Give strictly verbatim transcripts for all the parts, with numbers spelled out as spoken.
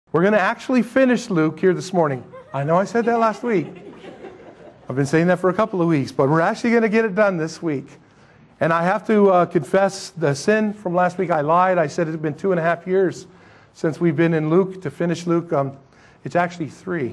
We're going to actually finish Luke here this morning. I know I said that last week. I've been saying that for a couple of weeks, but we're actually going to get it done this week. And I have to uh, confess the sin from last week. I lied. I said it had been two and a half years since we've been in Luke to finish Luke. Um, it's actually three.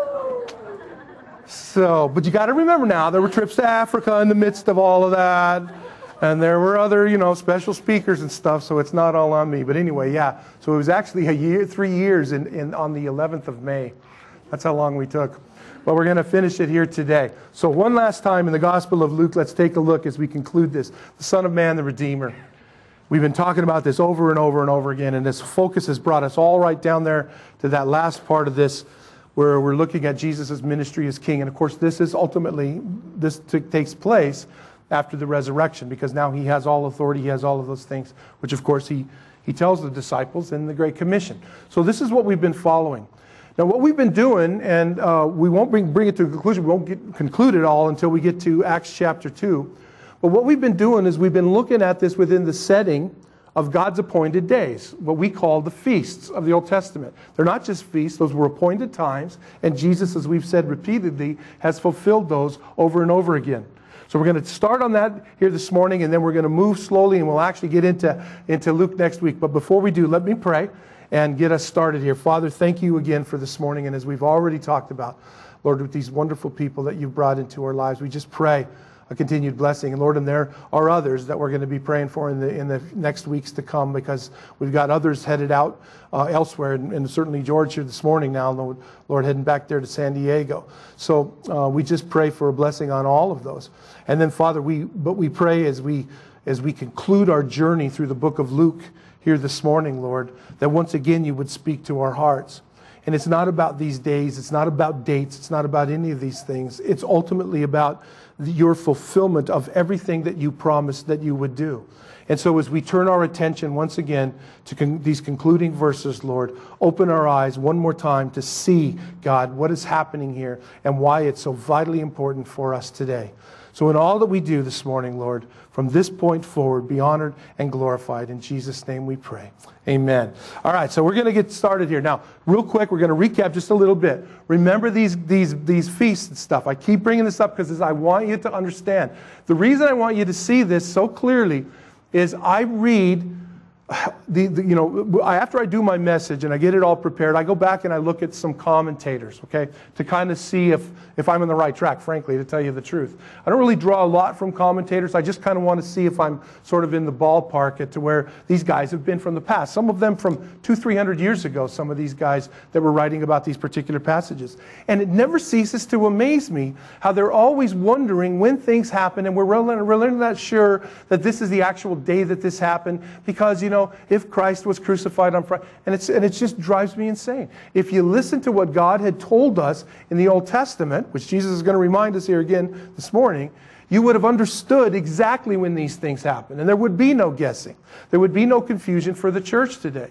So, but you got to remember now, there were trips to Africa in the midst of all of that. And there were other, you know, special speakers and stuff, so it's not all on me. But anyway, yeah. So it was actually a year, three years in, in on the eleventh of May. That's how long we took. But we're going to finish it here today. So one last time in the Gospel of Luke, let's take a look as we conclude this. The Son of Man, the Redeemer. We've been talking about this over and over and over again, and this focus has brought us all right down there to that last part of this, where we're looking at Jesus' ministry as King. And of course, this is ultimately, this t- takes place after the resurrection, because now he has all authority, he has all of those things, which of course he, he tells the disciples in the Great Commission. So this is what we've been following. Now what we've been doing, and uh, we won't bring, bring it to a conclusion, we won't get, conclude it all until we get to Acts chapter two, but what we've been doing is we've been looking at this within the setting of God's appointed days, what we call the feasts of the Old Testament. They're not just feasts, those were appointed times, and Jesus, as we've said repeatedly, has fulfilled those over and over again. So we're going to start on that here this morning, and then we're going to move slowly, and we'll actually get into, into Luke next week. But before we do, let me pray and get us started here. Father, thank you again for this morning, and as we've already talked about, Lord, with these wonderful people that you've brought into our lives, we just pray a continued blessing. And Lord, and there are others that we're going to be praying for in the in the next weeks to come, because we've got others headed out uh, elsewhere, and, and certainly George here this morning now, Lord, Lord, heading back there to San Diego. So uh, we just pray for a blessing on all of those. And then, Father, we but we pray as we as we conclude our journey through the book of Luke here this morning, Lord, that once again you would speak to our hearts. And it's not about these days, it's not about dates, it's not about any of these things. It's ultimately about your fulfillment of everything that you promised that you would do. And so as we turn our attention once again to con- these concluding verses, Lord, open our eyes one more time to see, God, what is happening here and why it's so vitally important for us today. So in all that we do this morning, Lord, from this point forward, be honored and glorified. In Jesus' name we pray. Amen. All right, so we're going to get started here. Now, real quick, we're going to recap just a little bit. Remember these, these, these feasts and stuff. I keep bringing this up because I want you to understand. The reason I want you to see this so clearly is I read, the, the you know, after I do my message and I get it all prepared, I go back and I look at some commentators, okay, to kind of see if, if I'm on the right track, frankly, to tell you the truth. I don't really draw a lot from commentators. I just kind of want to see if I'm sort of in the ballpark at to where these guys have been from the past. Some of them from two, three hundred years ago, some of these guys that were writing about these particular passages. And it never ceases to amaze me how they're always wondering when things happen, and we're really, really not sure that this is the actual day that this happened, because, you know, if Christ was crucified on Friday, and it's and it just drives me insane. If you listen to what God had told us in the Old Testament, which Jesus is going to remind us here again this morning, you would have understood exactly when these things happen, and there would be no guessing. There would be no confusion for the church today.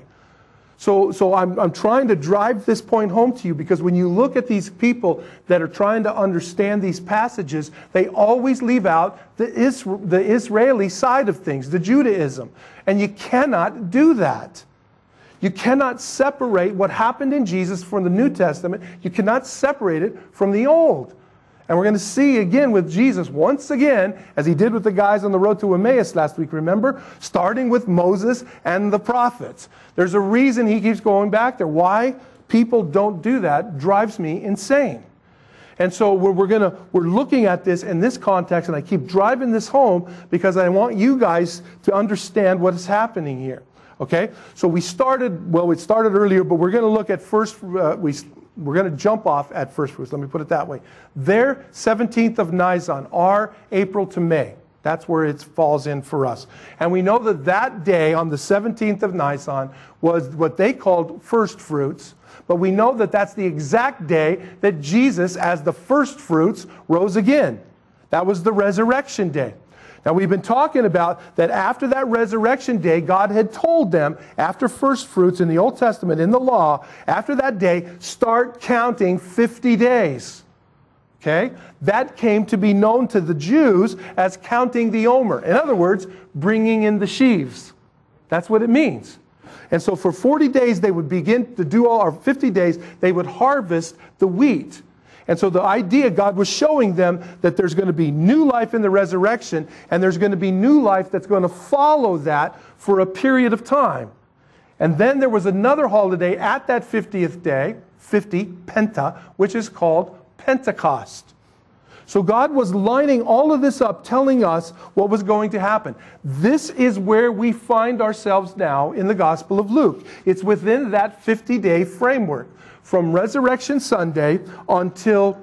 So, so I'm, I'm trying to drive this point home to you, because when you look at these people that are trying to understand these passages, they always leave out the, Isra- the Israeli side of things, the Judaism. And you cannot do that. You cannot separate what happened in Jesus from the New Testament. You cannot separate it from the Old. And we're going to see again with Jesus, once again, as he did with the guys on the road to Emmaus last week, remember? Starting with Moses and the prophets. There's a reason he keeps going back there. Why people don't do that drives me insane. And so we're, we're going to, we're looking at this in this context, and I keep driving this home because I want you guys to understand what is happening here. Okay? So we started, well, we started earlier, but we're going to look at first, uh, we We're going to jump off at first fruits. Let me put it that way. Their seventeenth of Nisan, our April to May. That's where it falls in for us. And we know that that day on the seventeenth of Nisan was what they called first fruits. But we know that that's the exact day that Jesus, as the first fruits, rose again. That was the resurrection day. Now, we've been talking about that after that resurrection day, God had told them, after first fruits in the Old Testament, in the law, after that day, start counting fifty days. Okay? That came to be known to the Jews as counting the Omer. In other words, bringing in the sheaves. That's what it means. And so for forty days, they would begin to do all, or fifty days, they would harvest the wheat. And so the idea, God was showing them that there's going to be new life in the resurrection, and there's going to be new life that's going to follow that for a period of time. And then there was another holiday at that fiftieth day, fifty, Penta, which is called Pentecost. So God was lining all of this up, telling us what was going to happen. This is where we find ourselves now in the Gospel of Luke. It's within that fifty-day framework, from Resurrection Sunday until,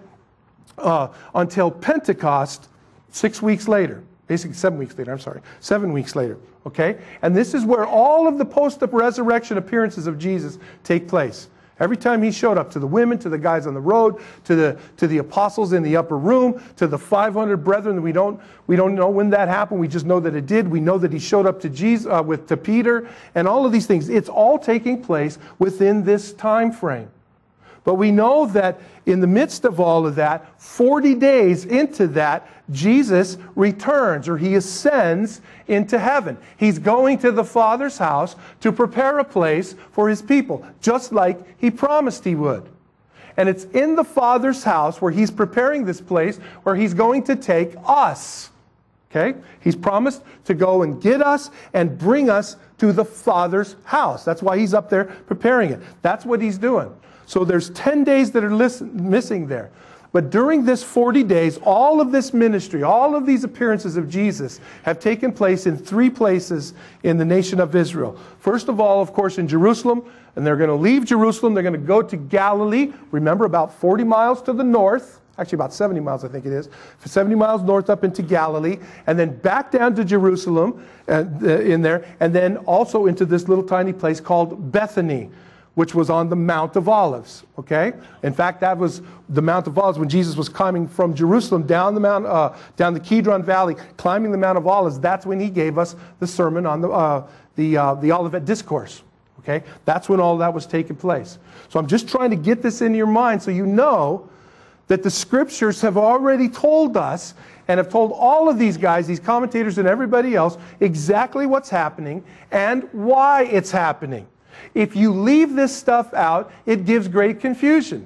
uh, until Pentecost, six weeks later. Basically seven weeks later, I'm sorry. Seven weeks later, okay? And this is where all of the post-resurrection appearances of Jesus take place. Every time he showed up, to the women, to the guys on the road, to the to the apostles in the upper room, to the five hundred brethren. We don't we don't know when that happened. We just know that it did. We know that he showed up to Jesus uh, with to Peter, and all of these things. It's all taking place within this time frame. But we know that in the midst of all of that, forty days into that, Jesus returns, or he ascends into heaven. He's going to the Father's house to prepare a place for his people, just like he promised he would. And it's in the Father's house where he's preparing this place where he's going to take us. Okay? He's promised to go and get us and bring us to the Father's house. That's why he's up there preparing it. That's what he's doing. So there's ten days that are listen, missing there. But during this forty days, all of this ministry, all of these appearances of Jesus have taken place in three places in the nation of Israel. First of all, of course, in Jerusalem. And they're going to leave Jerusalem. They're going to go to Galilee. Remember, about forty miles to the north. Actually, about seventy miles, I think it is. seventy miles north up into Galilee. And then back down to Jerusalem uh, in there. And then also into this little tiny place called Bethany, which was on the Mount of Olives, okay? In fact, that was the Mount of Olives when Jesus was climbing from Jerusalem down the Mount, uh, down the Kidron Valley, climbing the Mount of Olives. That's when he gave us the sermon on the uh, the uh, the Olivet Discourse, okay? That's when all that was taking place. So I'm just trying to get this in your mind so you know that the Scriptures have already told us and have told all of these guys, these commentators and everybody else, exactly what's happening and why it's happening. If you leave this stuff out, it gives great confusion.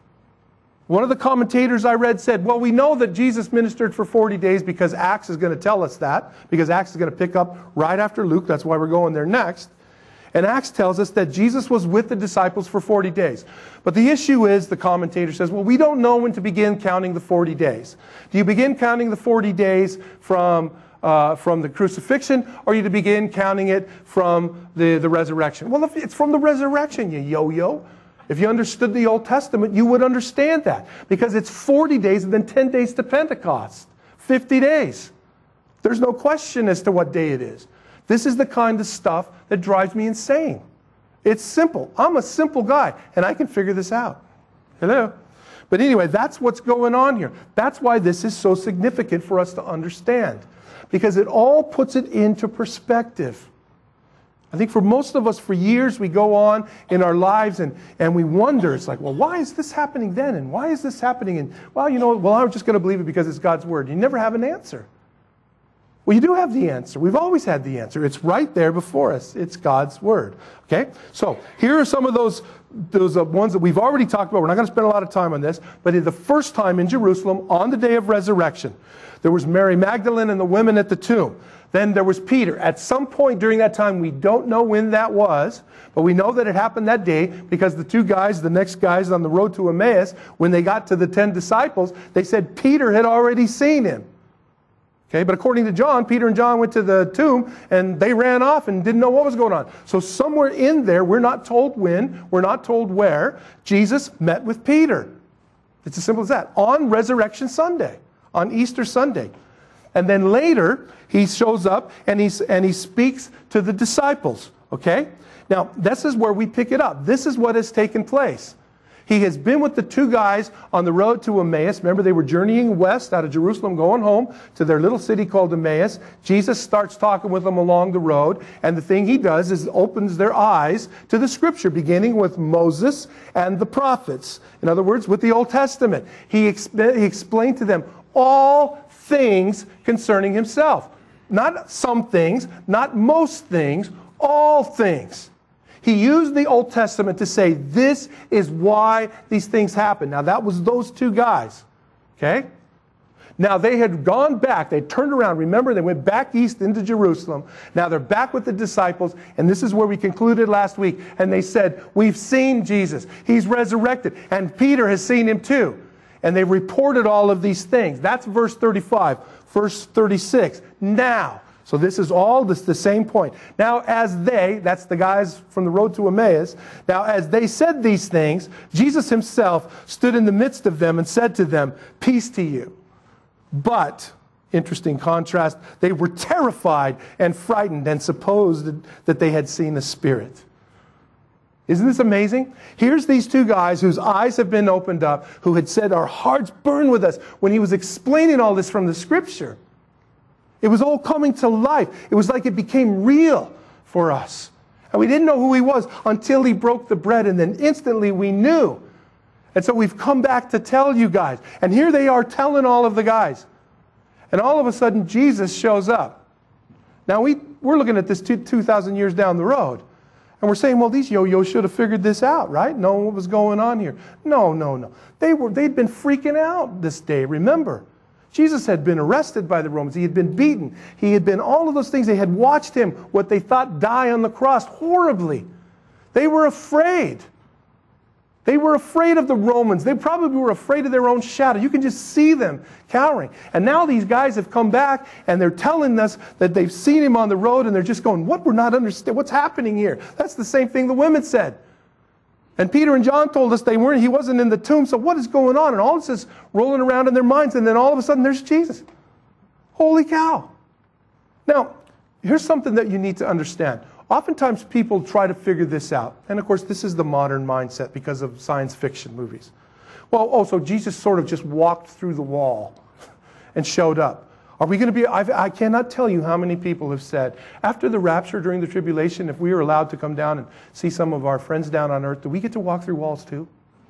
One of the commentators I read said, well, we know that Jesus ministered for forty days because Acts is going to tell us that, because Acts is going to pick up right after Luke. That's why we're going there next. And Acts tells us that Jesus was with the disciples for forty days. But the issue is, the commentator says, well, we don't know when to begin counting the forty days. Do you begin counting the forty days from Uh, from the crucifixion, or you to begin counting it from the, the resurrection? Well, if it's from the resurrection, you yo-yo. If you understood the Old Testament, you would understand that. Because it's forty days and then ten days to Pentecost. fifty days. There's no question as to what day it is. This is the kind of stuff that drives me insane. It's simple. I'm a simple guy, and I can figure this out. Hello? But anyway, that's what's going on here. That's why this is so significant for us to understand. Because it all puts it into perspective. I think for most of us, for years, we go on in our lives and, and we wonder, it's like, well, why is this happening then? And why is this happening? And, well, you know, well, I'm just going to believe it because it's God's Word. You never have an answer. Well, you do have the answer. We've always had the answer. It's right there before us. It's God's Word. Okay? So here are some of those, those uh, ones that we've already talked about. We're not going to spend a lot of time on this. But in the first time in Jerusalem, on the day of resurrection, there was Mary Magdalene and the women at the tomb. Then there was Peter. At some point during that time, we don't know when that was, but we know that it happened that day because the two guys, the next guys on the road to Emmaus, when they got to the ten disciples, they said Peter had already seen him. Okay, but according to John, Peter and John went to the tomb and they ran off and didn't know what was going on. So somewhere in there, we're not told when, we're not told where, Jesus met with Peter. It's as simple as that. On Resurrection Sunday. On Easter Sunday. And then later, he shows up and, he's, and he speaks to the disciples. Okay? Now, this is where we pick it up. This is what has taken place. He has been with the two guys on the road to Emmaus. Remember, they were journeying west out of Jerusalem, going home to their little city called Emmaus. Jesus starts talking with them along the road. And the thing he does is opens their eyes to the Scripture, beginning with Moses and the prophets. In other words, with the Old Testament. He, exp- he explained to them all things concerning himself. Not some things, not most things, all things. He used the Old Testament to say, this is why these things happen. Now, that was those two guys. Okay? Now, they had gone back. They turned around. Remember, they went back east into Jerusalem. Now, they're back with the disciples. And this is where we concluded last week. And they said, we've seen Jesus. He's resurrected. And Peter has seen him too. And they reported all of these things. That's verse thirty-five. Verse thirty-six. Now. So this is all this, the same point. Now, as they, that's the guys from the road to Emmaus. Now, as they said these things, Jesus himself stood in the midst of them and said to them, peace to you. But, interesting contrast, they were terrified and frightened and supposed that they had seen a spirit. Isn't this amazing? Here's these two guys whose eyes have been opened up, who had said, our hearts burn with us, when he was explaining all this from the Scripture. It was all coming to life. It was like it became real for us. And we didn't know who he was until he broke the bread, and then instantly we knew. And so we've come back to tell you guys. And here they are telling all of the guys. And all of a sudden, Jesus shows up. Now, we, we're looking at this two thousand years down the road. And we're saying, well, these yo-yos should have figured this out, right? Knowing what was going on here. No, no, no. They were, they'd been freaking out this day, remember. Jesus had been arrested by the Romans. He had been beaten. He had been all of those things. They had watched him, what they thought, die on the cross horribly. They were afraid. They were afraid of the Romans. They probably were afraid of their own shadow. You can just see them cowering. And now these guys have come back and they're telling us that they've seen him on the road, and they're just going, what? We're not understanding. What's happening here? That's the same thing the women said. And Peter and John told us they weren't, he wasn't in the tomb, so what is going on? And all this is rolling around in their minds, and then all of a sudden there's Jesus. Holy cow. Now, here's something that you need to understand. Oftentimes people try to figure this out. And of course, this is the modern mindset because of science fiction movies. Well, oh, so Jesus sort of just walked through the wall and showed up. Are we going to be, I've, I cannot tell you how many people have said, after the rapture, during the tribulation, if we were allowed to come down and see some of our friends down on earth, do we get to walk through walls too?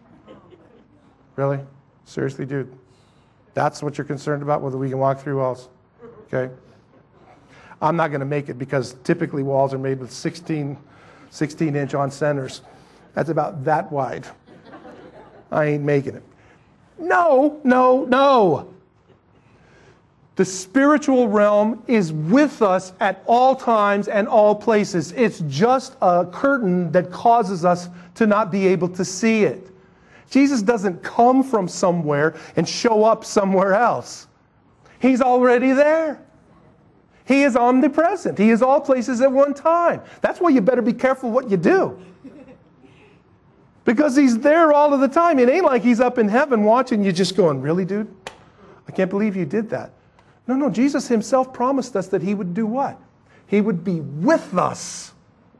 Really? Seriously, dude? That's what you're concerned about, whether we can walk through walls? Okay. I'm not going to make it because typically walls are made with sixteen, sixteen inch on centers. That's about that wide. I ain't making it. No, no, no. The spiritual realm is with us at all times and all places. It's just a curtain that causes us to not be able to see it. Jesus doesn't come from somewhere and show up somewhere else. He's already there. He is omnipresent. He is all places at one time. That's why you better be careful what you do. Because he's there all of the time. It ain't like he's up in heaven watching you just going, really, dude? I can't believe you did that. No, no, Jesus himself promised us that he would do what? He would be with us.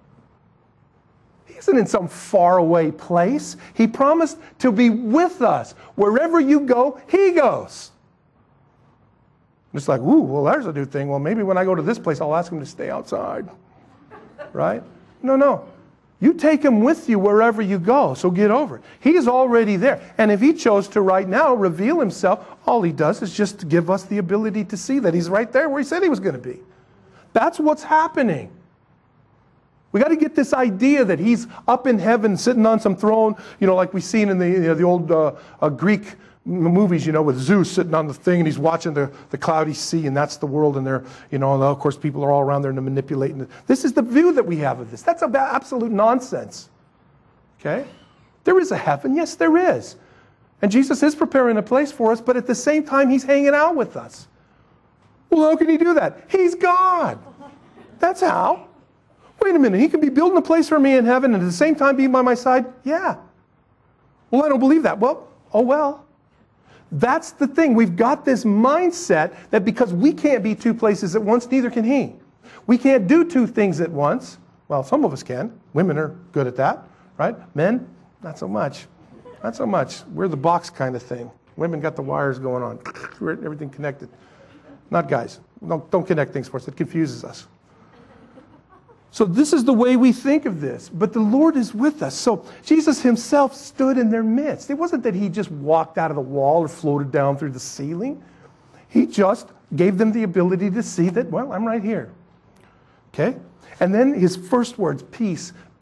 He isn't in some faraway place. He promised to be with us. Wherever you go, he goes. It's like, ooh, well, there's a new thing. Well, maybe when I go to this place, I'll ask him to stay outside. Right? No, no. You take him with you wherever you go, so get over it. He's already there. And if he chose to right now reveal himself, all he does is just to give us the ability to see that he's right there where he said he was going to be. That's what's happening. We got to get this idea that he's up in heaven sitting on some throne, you know, like we've seen in the, you know, the old uh, uh, Greek movies, you know, with Zeus sitting on the thing and he's watching the, the cloudy sea, and that's the world, and they're, you know, and of course people are all around there and manipulating it. This is the view that we have of this. That's about absolute nonsense. Okay? There is a heaven. Yes, there is. And Jesus is preparing a place for us, but at the same time, he's hanging out with us. Well, how can he do that? He's God. That's how. Wait a minute. He can be building a place for me in heaven and at the same time be by my side? Yeah. Well, I don't believe that. Well, oh well. That's the thing. We've got this mindset that because we can't be two places at once, neither can he. We can't do two things at once. Well, some of us can. Women are good at that, right? Men, not so much. Not so much. We're the box kind of thing. Women got the wires going on. Everything connected. Not guys. Don't, don't connect things for us. It confuses us. So this is the way we think of this. But the Lord is with us. So Jesus himself stood in their midst. It wasn't that he just walked out of the wall or floated down through the ceiling. He just gave them the ability to see that, well, I'm right here. Okay? And then his first words, peace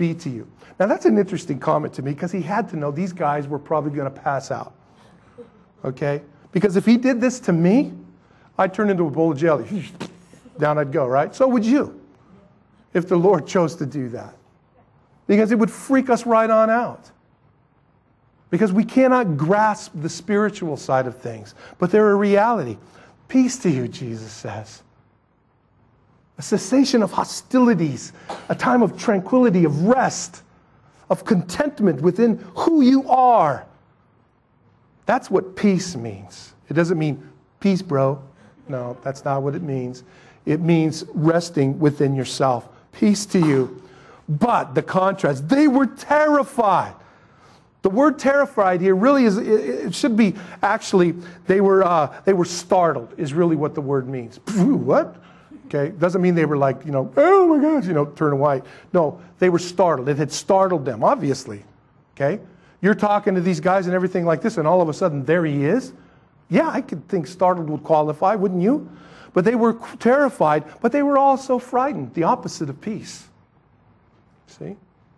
be to you. Now that's an interesting comment to me because he had to know these guys were probably going to pass out. Okay? Because if he did this to me, I'd turn into a bowl of jelly. Down I'd go, right? So would you, if the Lord chose to do that. Because it would freak us right on out. Because we cannot grasp the spiritual side of things. But they're a reality. Peace to you, Jesus says. A cessation of hostilities. A time of tranquility, of rest, of contentment within who you are. That's what peace means. It doesn't mean, peace, bro. No, that's not what it means. It means resting within yourself. Peace to you. But the contrast, they were terrified. The word terrified here really is, it should be actually, they were uh, they were startled is really what the word means. What? Okay, doesn't mean they were like, you know, oh my gosh, you know, turn white. No, they were startled. It had startled them, obviously. Okay? You're talking to these guys and everything like this, and all of a sudden, there he is. Yeah, I could think startled would qualify, wouldn't you? But they were terrified, but they were also frightened, the opposite of peace. See?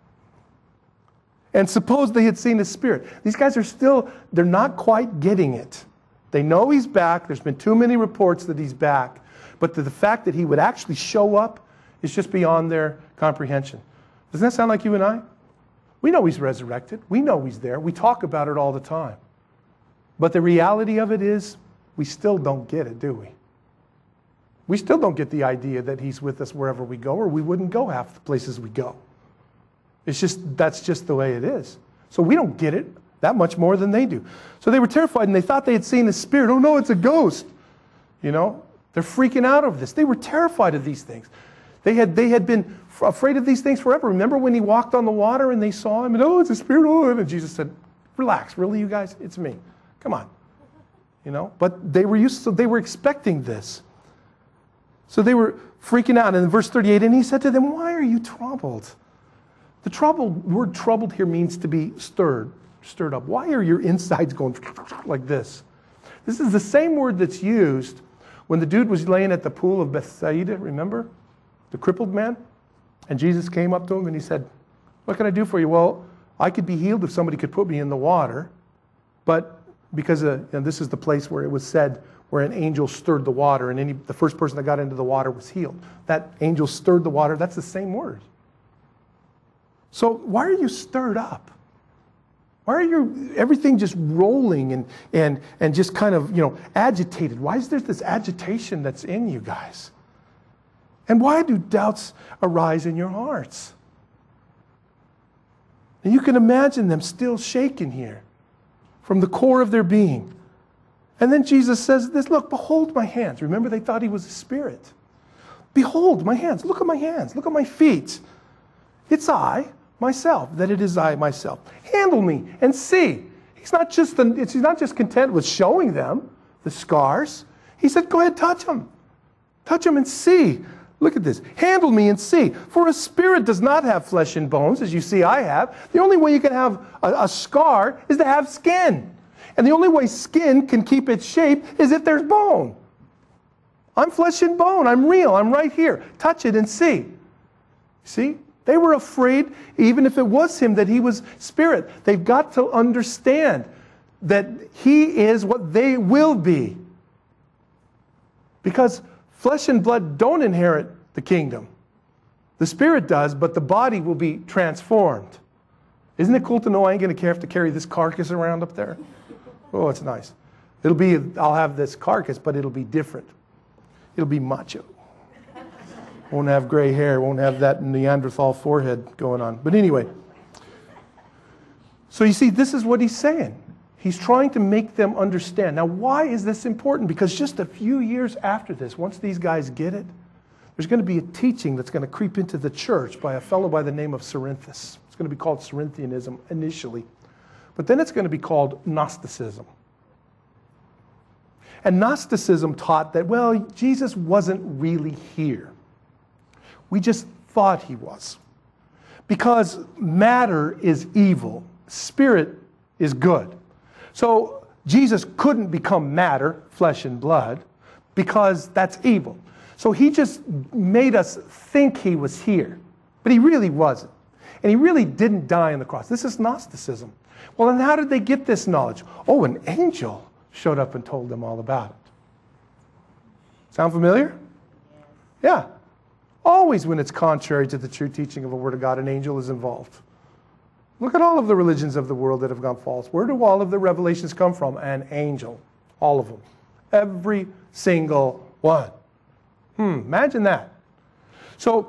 And suppose they had seen his spirit. These guys are still, they're not quite getting it. They know he's back. There's been too many reports that he's back. But the, the fact that he would actually show up is just beyond their comprehension. Doesn't that sound like you and I? We know he's resurrected. We know he's there. We talk about it all the time. But the reality of it is, we still don't get it, do we? We still don't get the idea that he's with us wherever we go, or we wouldn't go half the places we go. It's just, that's just the way it is. So we don't get it that much more than they do. So they were terrified, and they thought they had seen the spirit. Oh no, it's a ghost. You know, they're freaking out over this. They were terrified of these things. They had, they had been afraid of these things forever. Remember when he walked on the water and they saw him, and oh, it's a spirit. Oh, and Jesus said, relax, really, you guys? It's me. Come on. You know, but they were used to, they were expecting this. So they were freaking out. And in verse thirty-eight, and he said to them, why are you troubled? The troubled, word troubled here means to be stirred, stirred up. Why are your insides going like this? This is the same word that's used when the dude was laying at the pool of Bethsaida, remember? The crippled man. And Jesus came up to him and he said, what can I do for you? Well, I could be healed if somebody could put me in the water. But because uh, you know, this is the place where it was said, where an angel stirred the water, and any, the first person that got into the water was healed. That angel stirred the water. That's the same word. So why are you stirred up? Why are you, everything just rolling and, and, and just kind of, you know, agitated? Why is there this agitation that's in you guys? And why do doubts arise in your hearts? And you can imagine them still shaking here from the core of their being. And then Jesus says this, look, behold my hands. Remember, they thought he was a spirit. Behold my hands. Look at my hands. Look at my feet. It's I, myself, that it is I, myself. Handle me and see. He's not just, the, he's not just content with showing them the scars. He said, go ahead, touch them. Touch them and see. Look at this. Handle me and see. For a spirit does not have flesh and bones, as you see I have. The only way you can have a, a scar is to have skin. And the only way skin can keep its shape is if there's bone. I'm flesh and bone. I'm real. I'm right here. Touch it and see. See? They were afraid, even if it was him, that he was spirit. They've got to understand that he is what they will be. Because flesh and blood don't inherit the kingdom. The spirit does, but the body will be transformed. Isn't it cool to know I ain't going to have to carry this carcass around up there? Oh, it's nice. It'll be, I'll have this carcass, but it'll be different. It'll be macho. Won't have gray hair, won't have that Neanderthal forehead going on. But anyway. So you see, this is what he's saying. He's trying to make them understand. Now, why is this important? Because just a few years after this, once these guys get it, there's going to be a teaching that's going to creep into the church by a fellow by the name of Cerinthus. It's going to be called Cerinthianism initially. But then it's going to be called Gnosticism. And Gnosticism taught that, well, Jesus wasn't really here. We just thought he was. Because matter is evil. Spirit is good. So Jesus couldn't become matter, flesh and blood, because that's evil. So he just made us think he was here. But he really wasn't. And he really didn't die on the cross. This is Gnosticism. Well, then how did they get this knowledge? Oh, an angel showed up and told them all about it. Sound familiar? Yeah. Always when it's contrary to the true teaching of the Word of God, an angel is involved. Look at all of the religions of the world that have gone false. Where do all of the revelations come from? An angel. All of them. Every single one. Hmm, imagine that. So,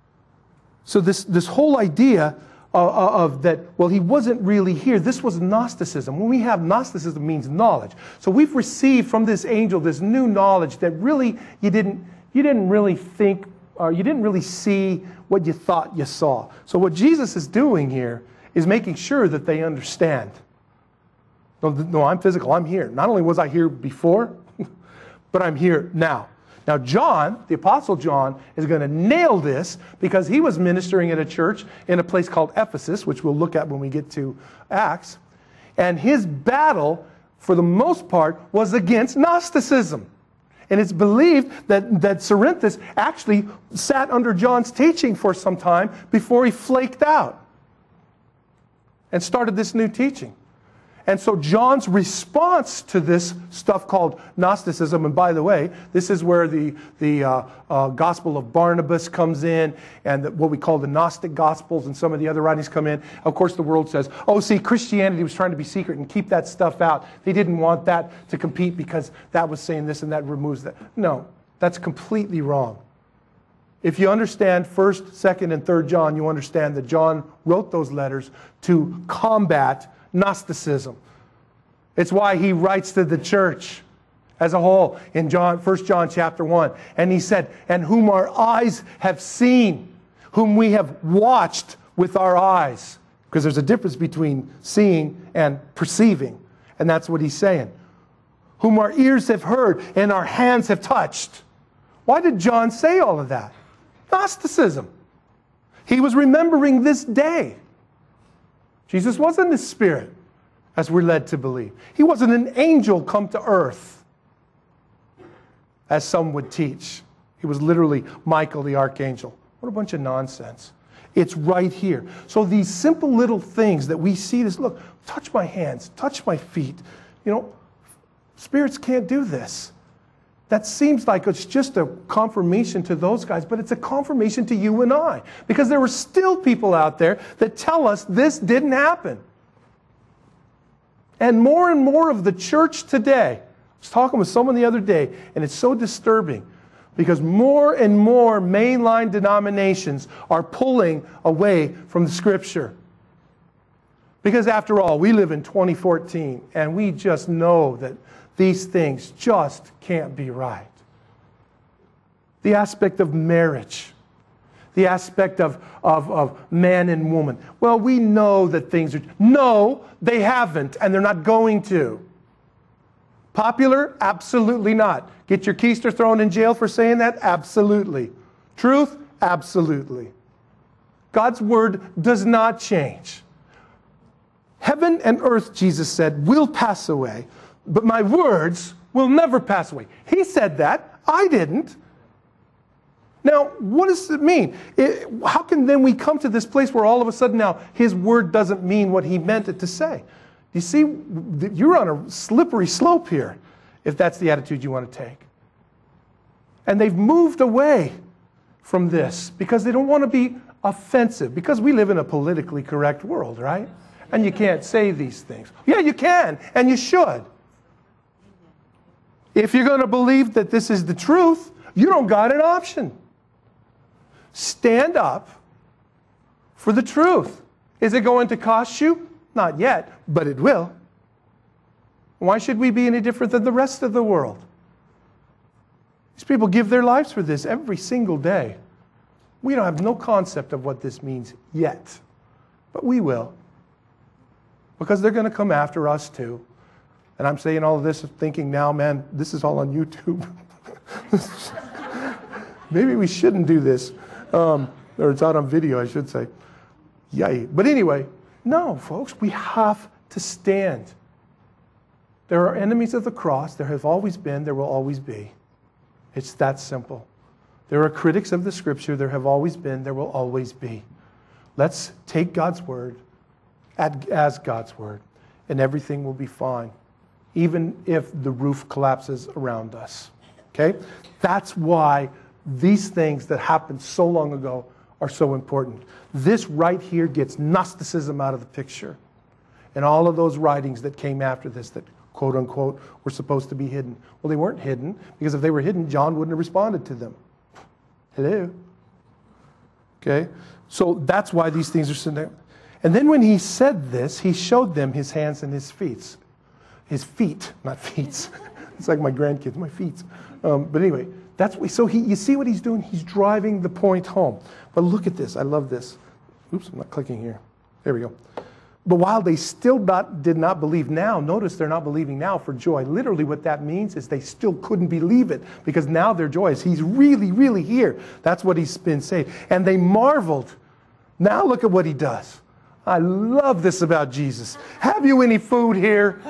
so this, this whole idea of, of that, well, he wasn't really here. This was Gnosticism. When we have Gnosticism, it means knowledge. So we've received from this angel this new knowledge that really you didn't, you didn't really think, or you didn't really see what you thought you saw. So what Jesus is doing here is making sure that they understand. No, no, I'm physical. I'm here. Not only was I here before, but I'm here now. Now, John, the Apostle John, is going to nail this because he was ministering at a church in a place called Ephesus, which we'll look at when we get to Acts. And his battle, for the most part, was against Gnosticism. And it's believed that, that Cerinthus actually sat under John's teaching for some time before he flaked out and started this new teaching. And so John's response to this stuff called Gnosticism, and by the way, this is where the, the uh, uh, Gospel of Barnabas comes in, and the, what we call the Gnostic Gospels and some of the other writings come in. Of course, the world says, oh, see, Christianity was trying to be secret and keep that stuff out. They didn't want that to compete because that was saying this and that removes that. No, that's completely wrong. If you understand first, second, and third John, you understand that John wrote those letters to combat Gnosticism. It's why he writes to the church as a whole in John, First John chapter one. And he said, and whom our eyes have seen, whom we have watched with our eyes. Because there's a difference between seeing and perceiving. And that's what he's saying. Whom our ears have heard and our hands have touched. Why did John say all of that? Gnosticism. He was remembering this day. Jesus wasn't a spirit, as we're led to believe. He wasn't an angel come to earth, as some would teach. He was literally Michael the archangel. What a bunch of nonsense. It's right here. So these simple little things that we see, this, look, touch my hands, touch my feet. You know, spirits can't do this. That seems like it's just a confirmation to those guys, but it's a confirmation to you and I. Because there were still people out there that tell us this didn't happen. And more and more of the church today, I was talking with someone the other day, and it's so disturbing, because more and more mainline denominations are pulling away from the Scripture. Because after all, we live in twenty fourteen, and we just know that these things just can't be right. The aspect of marriage. The aspect of, of, of man and woman. Well, we know that things are... No, they haven't, and they're not going to. Popular? Absolutely not. Get your keister thrown in jail for saying that? Absolutely. Truth? Absolutely. God's word does not change. Heaven and earth, Jesus said, will pass away, but my words will never pass away. He said that. I didn't. Now, what does it mean? It, how can then we come to this place where all of a sudden now his word doesn't mean what he meant it to say? You see, you're on a slippery slope here if that's the attitude you want to take. And they've moved away from this because they don't want to be offensive, because we live in a politically correct world, right? And you can't say these things. Yeah, you can, and you should. If you're going to believe that this is the truth, you don't got an option. Stand up for the truth. Is it going to cost you? Not yet, but it will. Why should we be any different than the rest of the world? These people give their lives for this every single day. We don't have no concept of what this means yet, but we will. Because they're going to come after us too. And I'm saying all of this thinking now, man, this is all on YouTube. Maybe we shouldn't do this. Um, or it's out on video, I should say. Yay. But anyway, no, folks, we have to stand. There are enemies of the cross. There have always been. There will always be. It's that simple. There are critics of the Scripture. There have always been. There will always be. Let's take God's word as God's word, and everything will be fine, even if the roof collapses around us. Okay? That's why these things that happened so long ago are so important. This right here gets Gnosticism out of the picture. And all of those writings that came after this that, quote unquote, were supposed to be hidden. Well, they weren't hidden, because if they were hidden, John wouldn't have responded to them. Hello? Okay? So that's why these things are sitting there. And then when he said this, he showed them his hands and his feet. His feet, not feet. It's like my grandkids, my feet. Um, but anyway, that's what, so he, you see what he's doing? He's driving the point home. But look at this. I love this. Oops, I'm not clicking here. There we go. But while they still not, did not believe now, notice they're not believing now for joy. Literally what that means is they still couldn't believe it, because now their joy is he's really, really here. That's what he's been saying. And they marveled. Now look at what he does. I love this about Jesus. Have you any food here?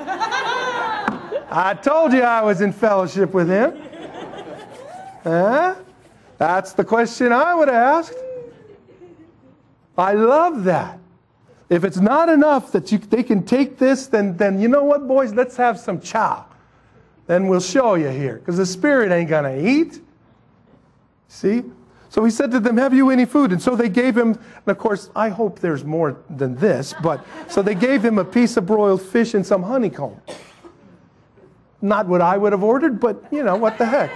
I told you I was in fellowship with him. Huh? That's the question I would ask. I love that. If it's not enough that you, they can take this, then, then you know what, boys? Let's have some chow. Then we'll show you here. Because the Spirit ain't going to eat. See? So he said to them, have you any food? And so they gave him, and of course, I hope there's more than this, but so they gave him a piece of broiled fish and some honeycomb. Not what I would have ordered, but, you know, what the heck.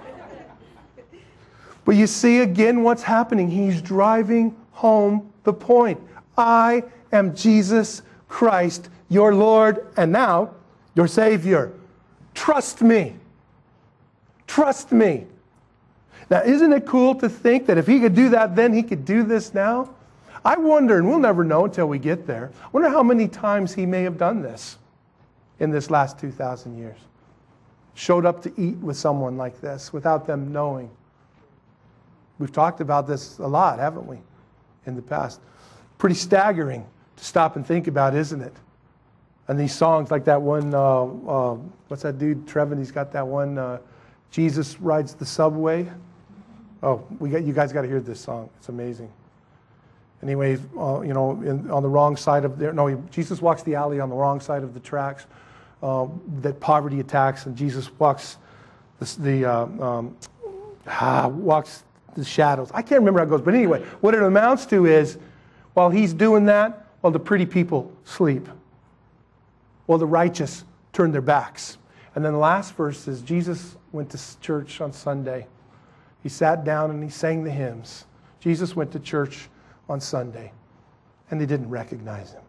But you see again what's happening. He's driving home the point. I am Jesus Christ, your Lord, and now your Savior. Trust me. Trust me. Now, isn't it cool to think that if he could do that then, he could do this now? I wonder, and we'll never know until we get there, I wonder how many times he may have done this in this last two thousand years. Showed up to eat with someone like this without them knowing. We've talked about this a lot, haven't we, in the past? Pretty staggering to stop and think about, isn't it? And these songs like that one, uh, uh, what's that dude, Trevin, he's got that one, uh, Jesus Rides the Subway. Oh, we got, you guys got to hear this song. It's amazing. Anyway, uh, you know, in, on the wrong side of there, no, he, Jesus walks the alley on the wrong side of the tracks uh, that poverty attacks, and Jesus walks the, the uh, um, ah, walks the shadows. I can't remember how it goes, but anyway, what it amounts to is, while he's doing that, while the pretty people sleep, while the righteous turn their backs. And then the last verse is, Jesus went to church on Sunday. He sat down and he sang the hymns. Jesus went to church on Sunday, and they didn't recognize him.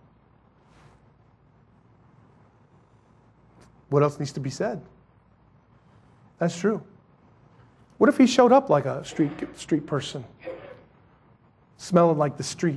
What else needs to be said? That's true. What if he showed up like a street, street person, smelling like the street?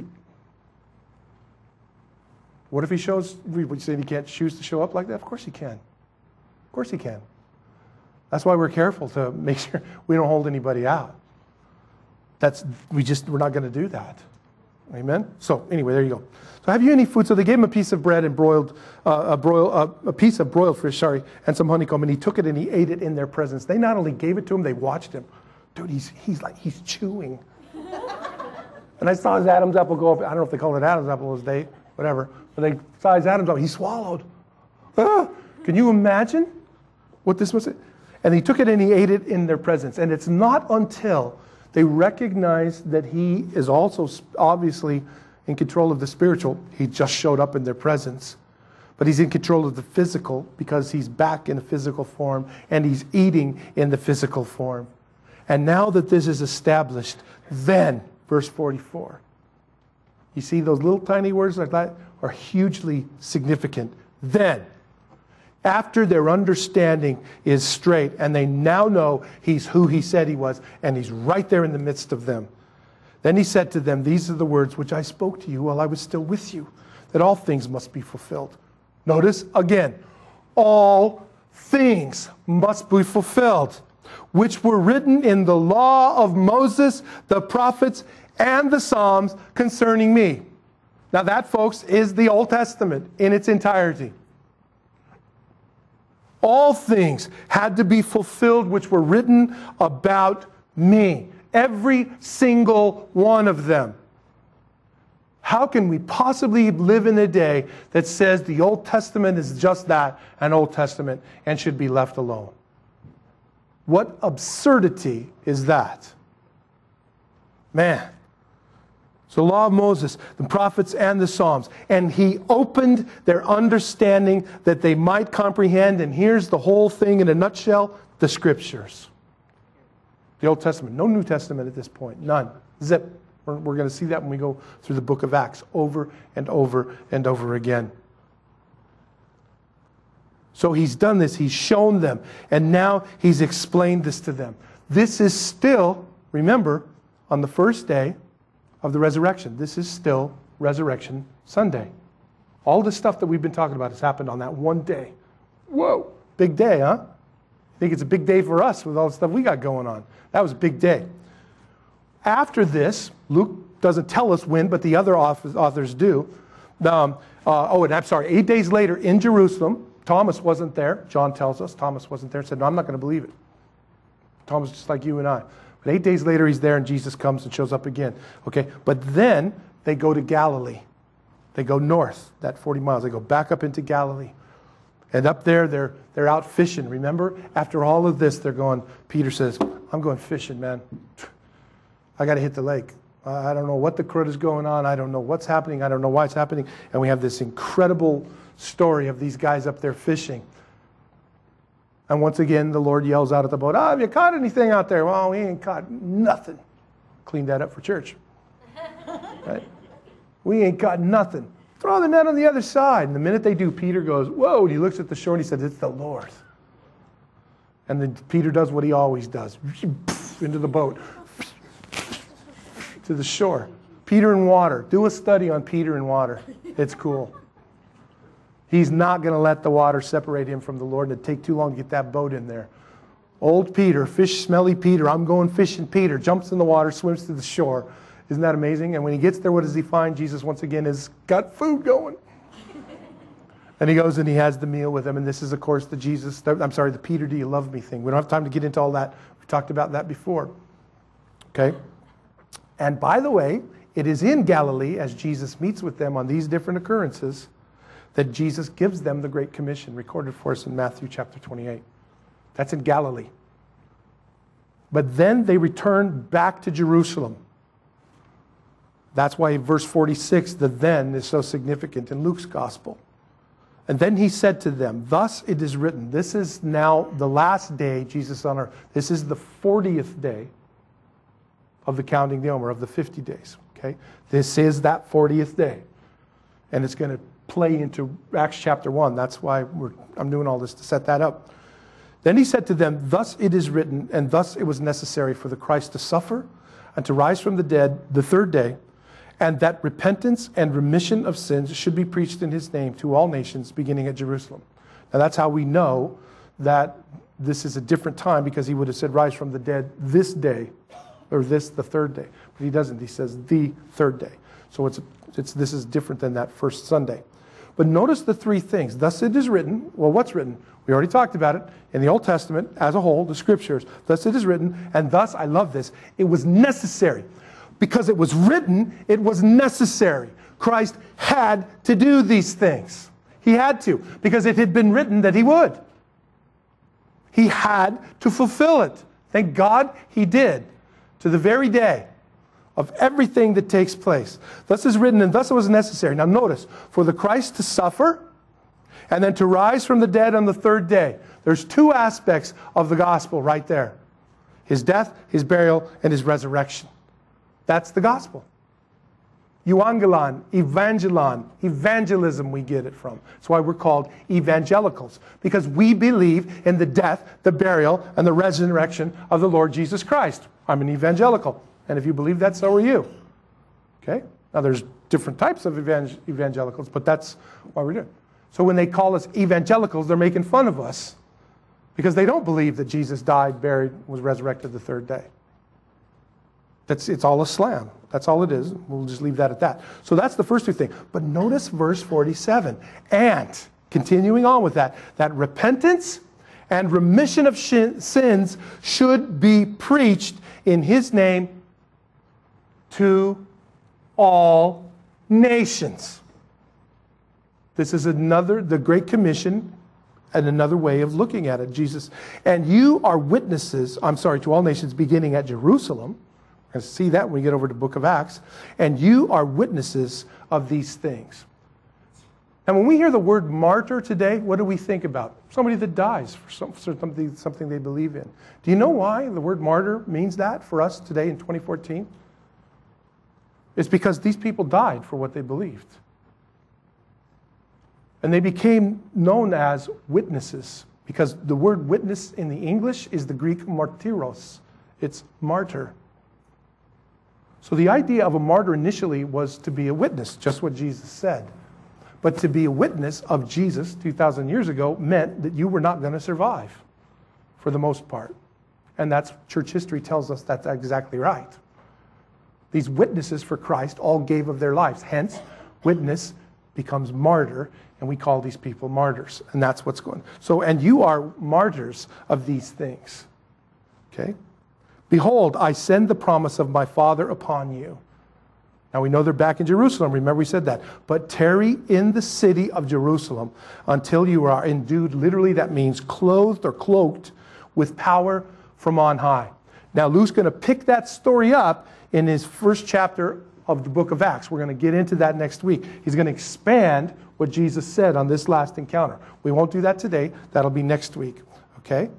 What if he shows, would you say he can't choose to show up like that? Of course he can. Of course he can. That's why we're careful to make sure we don't hold anybody out. That's, we just, we're not going to do that. Amen? So, anyway, there you go. So, have you any food? So, they gave him a piece of bread and broiled, uh, a, broil, uh, a piece of broiled fish, sorry, and some honeycomb, and he took it and he ate it in their presence. They not only gave it to him, they watched him. Dude, he's, he's like, he's chewing. And I saw his Adam's apple go up. I don't know if they called it Adam's apple those days, whatever. But they saw his Adam's apple. He swallowed. Ah, can you imagine what this was? And he took it and he ate it in their presence. And it's not until they recognize that he is also obviously in control of the spiritual. He just showed up in their presence. But he's in control of the physical because he's back in a physical form and he's eating in the physical form. And now that this is established, then, verse forty-four, you see those little tiny words like that are hugely significant. Then, after their understanding is straight and they now know he's who he said he was and he's right there in the midst of them. Then he said to them, these are the words which I spoke to you while I was still with you, that all things must be fulfilled. Notice again, all things must be fulfilled, which were written in the law of Moses, the prophets, and the Psalms concerning me. Now that, folks, is the Old Testament in its entirety. All things had to be fulfilled which were written about me. Every single one of them How can we possibly live in a day that says the Old Testament is just that, an Old Testament, and should be left alone? What absurdity is that? Man. So the law of Moses, the prophets, and the Psalms. And he opened their understanding that they might comprehend. And here's the whole thing in a nutshell, the Scriptures. The Old Testament. No New Testament at this point. None. Zip. We're, we're going to see that when we go through the book of Acts over and over and over again. So he's done this. He's shown them. And now he's explained this to them. This is still, remember, on the first day of the resurrection. This is still Resurrection Sunday. All the stuff that we've been talking about has happened on that one day. Whoa. Big day, huh? I think it's a big day for us with all the stuff we got going on. That was a big day. After this, Luke doesn't tell us when, but the other authors do. Um, uh, oh, and I'm sorry, eight days later in Jerusalem, Thomas wasn't there. John tells us Thomas wasn't there. Said, no, I'm not going to believe it. Thomas is just like you and I. But eight days later, he's there, and Jesus comes and shows up again. Okay, but then they go to Galilee. They go north, that forty miles. They go back up into Galilee. And up there, they're, they're out fishing. Remember, after all of this, they're going, Peter says, I'm going fishing, man. I got to hit the lake. I don't know what the crud is going on. I don't know what's happening. I don't know why it's happening. And we have this incredible story of these guys up there fishing. And once again, the Lord yells out at the boat, oh, have you caught anything out there? Well, we ain't caught nothing. Clean that up for church. Right? We ain't caught nothing. Throw the net on the other side. And the minute they do, Peter goes, whoa, and he looks at the shore and he says, it's the Lord. And then Peter does what he always does. Into the boat. To the shore. Peter and water. Do a study on Peter and water. It's cool. He's not going to let the water separate him from the Lord. It'd take too long to get that boat in there. Old Peter, fish smelly Peter, I'm going fishing Peter, jumps in the water, swims to the shore. Isn't that amazing? And when he gets there, what does he find? Jesus, once again, has got food going. And he goes and he has the meal with them. And this is, of course, the Jesus, I'm sorry, the Peter, do you love me thing. We don't have time to get into all that. We talked about that before. Okay? And by the way, it is in Galilee, as Jesus meets with them on these different occurrences, that Jesus gives them the Great Commission, recorded for us in Matthew chapter twenty-eight. That's in Galilee. But then they return back to Jerusalem. That's why verse forty-six, the then, is so significant in Luke's gospel. And then he said to them, thus it is written, this is now the last day Jesus on earth. This is the fortieth day of the counting the Omer, of the fifty days. Okay? This is that fortieth day. And it's going to play into Acts chapter one. That's why we're, I'm doing all this to set that up. Then he said to them, thus it is written, and thus it was necessary for the Christ to suffer and to rise from the dead the third day, and that repentance and remission of sins should be preached in his name to all nations, beginning at Jerusalem. Now that's how we know that this is a different time, because he would have said rise from the dead this day, or this the third day. But he doesn't. He says the third day. So it's, it's this is different than that first Sunday. But notice the three things. Thus it is written. Well, what's written? We already talked about it. In the Old Testament, as a whole, the Scriptures. Thus it is written, and thus, I love this, it was necessary. Because it was written, it was necessary. Christ had to do these things. He had to, because it had been written that he would. He had to fulfill it. Thank God he did. To the very day of everything that takes place. Thus is written, and thus it was necessary. Now notice, for the Christ to suffer, and then to rise from the dead on the third day. There's two aspects of the gospel right there. His death, his burial, and his resurrection. That's the gospel. Euangelon, evangelon, evangelism we get it from. That's why we're called evangelicals. Because we believe in the death, the burial, and the resurrection of the Lord Jesus Christ. I'm an evangelical. And if you believe that, so are you. Okay? Now there's different types of evangel- evangelicals, but that's what we're doing. So when they call us evangelicals, they're making fun of us because they don't believe that Jesus died, buried, was resurrected the third day. That's, it's all a slam. That's all it is. We'll just leave that at that. So that's the first two things. But notice verse forty-seven. And, continuing on with that, that repentance and remission of sh- sins should be preached in his name to all nations. This is another, the Great Commission, and another way of looking at it. Jesus, and you are witnesses, I'm sorry, to all nations beginning at Jerusalem. We're going to see that when we get over to the book of Acts. And you are witnesses of these things. And when we hear the word martyr today, what do we think about? Somebody that dies for some, something, something they believe in. Do you know why the word martyr means that for us today in twenty fourteen? It's because these people died for what they believed. And they became known as witnesses, because the word witness in the English is the Greek martyros. It's martyr. So the idea of a martyr initially was to be a witness, just what Jesus said. But to be a witness of Jesus two thousand years ago meant that you were not going to survive, for the most part. And that's, church history tells us that's exactly right. These witnesses for Christ all gave of their lives. Hence, witness becomes martyr, and we call these people martyrs. And that's what's going on. So, and you are martyrs of these things. Okay? Behold, I send the promise of my Father upon you. Now we know they're back in Jerusalem. Remember we said that. But tarry in the city of Jerusalem until you are endued. Literally that means clothed or cloaked with power from on high. Now Luke's going to pick that story up in his first chapter of the book of Acts. We're going to get into that next week. He's going to expand what Jesus said on this last encounter. We won't do that today. That'll be next week. Okay?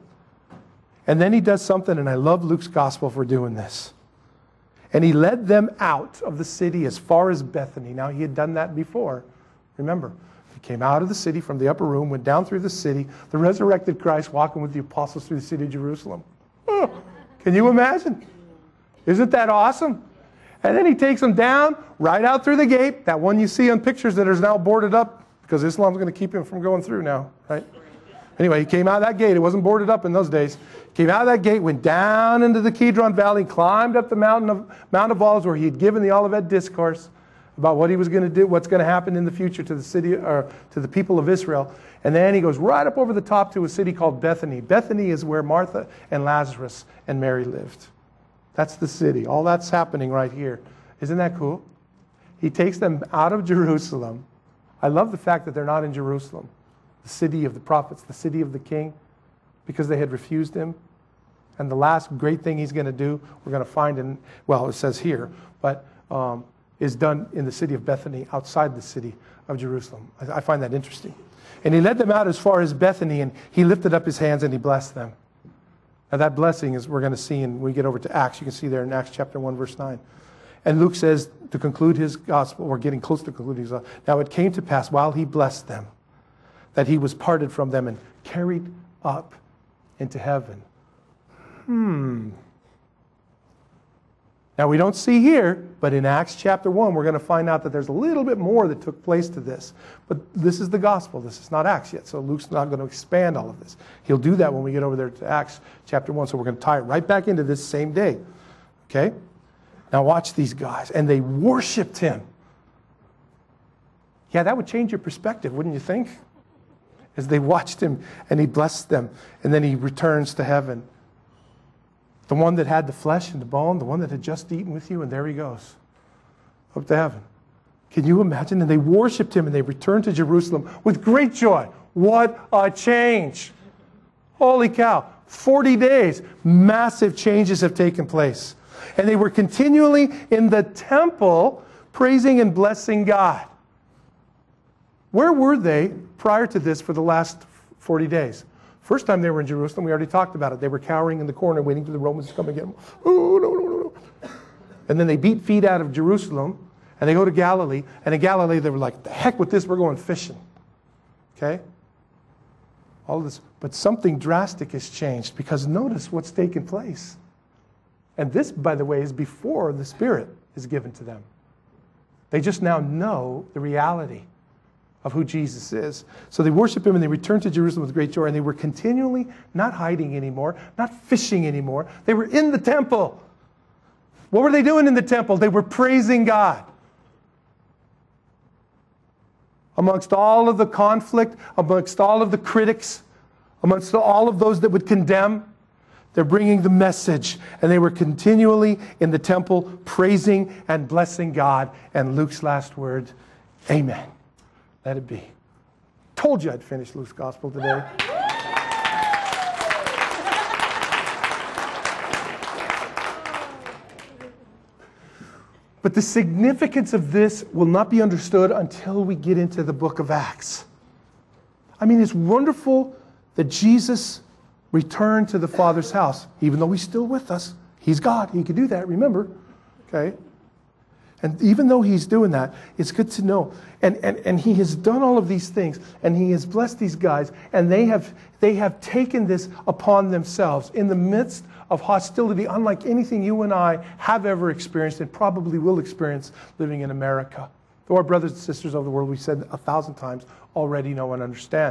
And then he does something, and I love Luke's gospel for doing this. And he led them out of the city as far as Bethany. Now, he had done that before. Remember, he came out of the city from the upper room, went down through the city, the resurrected Christ walking with the apostles through the city of Jerusalem. Oh, can you imagine? Isn't that awesome? And then he takes them down, right out through the gate, that one you see on pictures that is now boarded up, because Islam's going to keep him from going through now, right? Anyway, he came out of that gate. It wasn't boarded up in those days. Came out of that gate, went down into the Kidron Valley, climbed up the mountain of Mount of Olives, where he had given the Olivet Discourse about what he was going to do, what's going to happen in the future to the city, or to the people of Israel. And then he goes right up over the top to a city called Bethany. Bethany is where Martha and Lazarus and Mary lived. That's the city. All that's happening right here. Isn't that cool? He takes them out of Jerusalem. I love the fact that they're not in Jerusalem, the city of the prophets, the city of the king, because they had refused him. And the last great thing he's going to do, we're going to find in, well, it says here, but um, is done in the city of Bethany, outside the city of Jerusalem. I, I find that interesting. And he led them out as far as Bethany, and he lifted up his hands and he blessed them. Now that blessing is we're going to see, and when we get over to Acts, you can see there in Acts chapter one, verse nine. And Luke says, to conclude his gospel, we're getting close to concluding his gospel. Now it came to pass, while he blessed them, that he was parted from them and carried up into heaven. Hmm. Now we don't see here, but in Acts chapter one, we're going to find out that there's a little bit more that took place to this. But this is the gospel. This is not Acts yet. So Luke's not going to expand all of this. He'll do that when we get over there to Acts chapter one. So we're going to tie it right back into this same day. Okay? Now watch these guys. And they worshiped him. Yeah, that would change your perspective, wouldn't you think? As they watched him and he blessed them. And then he returns to heaven. The one that had the flesh and the bone, the one that had just eaten with you, and there he goes, up to heaven. Can you imagine? And they worshiped him and they returned to Jerusalem with great joy. What a change. Holy cow. forty days, massive changes have taken place. And they were continually in the temple praising and blessing God. Where were they prior to this for the last forty days? First time they were in Jerusalem, we already talked about it. They were cowering in the corner waiting for the Romans to come and get them. Oh, no, no, no, no. And then they beat feet out of Jerusalem, and they go to Galilee. And in Galilee, they were like, the heck with this, we're going fishing. Okay? All of this. But something drastic has changed, because notice what's taken place. And this, by the way, is before the Spirit is given to them. They just now know the reality of who Jesus is. So they worship him and they returned to Jerusalem with great joy, and they were continually not hiding anymore, not fishing anymore. They were in the temple. What were they doing in the temple? They were praising God. Amongst all of the conflict, amongst all of the critics, amongst all of those that would condemn, They're bringing the message. And they were continually in the temple praising and blessing God. And Luke's last word, amen. Let it be. Told you I'd finish Luke's gospel today. But the significance of this will not be understood until we get into the book of Acts. I mean, it's wonderful that Jesus returned to the Father's house, even though he's still with us. He's God. He can do that, remember. Okay? And even though he's doing that, it's good to know. And, and, and he has done all of these things, and he has blessed these guys, and they have, they have taken this upon themselves in the midst of hostility, unlike anything you and I have ever experienced and probably will experience living in America. Though our brothers and sisters of the world, we've said a thousand times, already know and understand.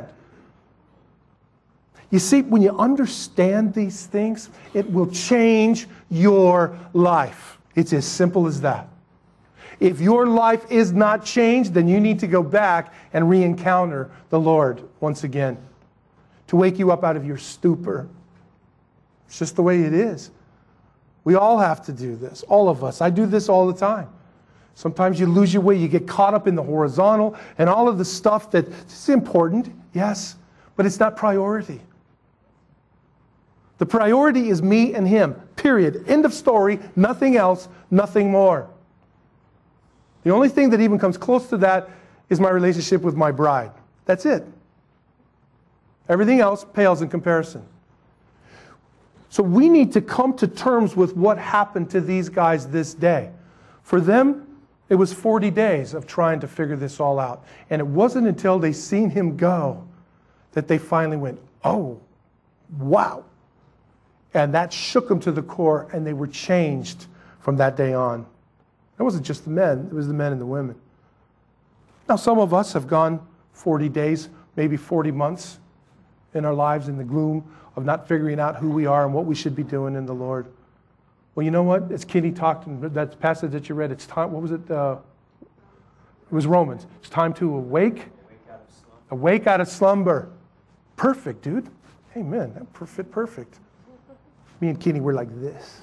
You see, when you understand these things, it will change your life. It's as simple as that. If your life is not changed, then you need to go back and re-encounter the Lord once again to wake you up out of your stupor. It's just the way it is. We all have to do this. All of us. I do this all the time. Sometimes you lose your way. You get caught up in the horizontal and all of the stuff that's important. Yes, but it's not priority. The priority is me and him. Period. End of story. Nothing else. Nothing more. The only thing that even comes close to that is my relationship with my bride. That's it. Everything else pales in comparison. So we need to come to terms with what happened to these guys this day. For them, it was forty days of trying to figure this all out. And it wasn't until they seen him go that they finally went, oh, wow. And that shook them to the core, and they were changed from that day on. It wasn't just the men, it was the men and the women. Now, some of us have gone forty days, maybe forty months in our lives in the gloom of not figuring out who we are and what we should be doing in the Lord. Well, you know what? As Kenny talked in that passage that you read, it's time, what was it? Uh, it was Romans. It's time to awake. Awake out of slumber. Awake out of slumber. Perfect, dude. Amen. That perfect, perfect. Me and Kenny were like this.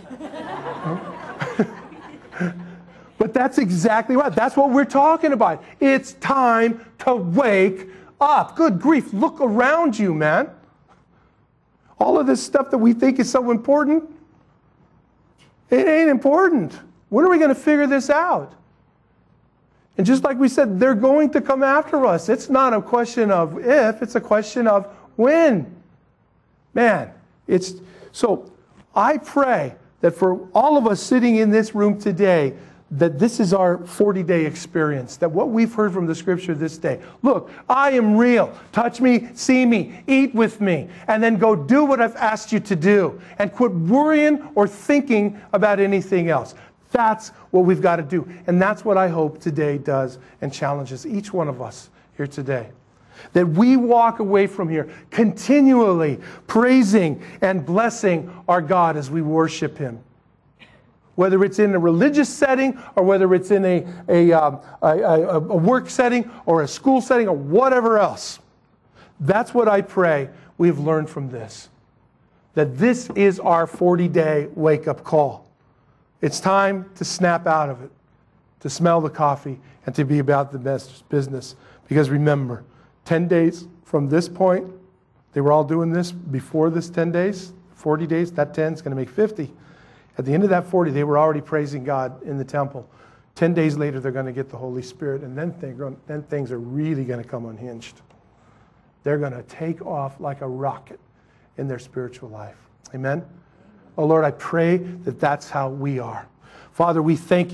But that's exactly right. That's what we're talking about. It's time to wake up. Good grief. Look around you, man. All of this stuff that we think is so important, it ain't important. When are we going to figure this out? And just like we said, they're going to come after us. It's not a question of if, it's a question of when. Man, it's so I pray that for all of us sitting in this room today, that this is our forty-day experience, that what we've heard from the Scripture this day. Look, I am real. Touch me, see me, eat with me, and then go do what I've asked you to do, and quit worrying or thinking about anything else. That's what we've got to do, and that's what I hope today does and challenges each one of us here today. That we walk away from here continually praising and blessing our God as we worship him. Whether it's in a religious setting or whether it's in a, a, um, a, a, a work setting or a school setting or whatever else. That's what I pray we've learned from this. That this is our forty-day wake-up call. It's time to snap out of it, to smell the coffee, and to be about the best business. Because remember, ten days from this point, they were all doing this before this ten days, forty days, that ten is going to make fifty. At the end of that forty, they were already praising God in the temple. Ten days later, they're going to get the Holy Spirit, and then, going, then things are really going to come unhinged. They're going to take off like a rocket in their spiritual life. Amen? Oh, Lord, I pray that that's how we are. Father, we thank you.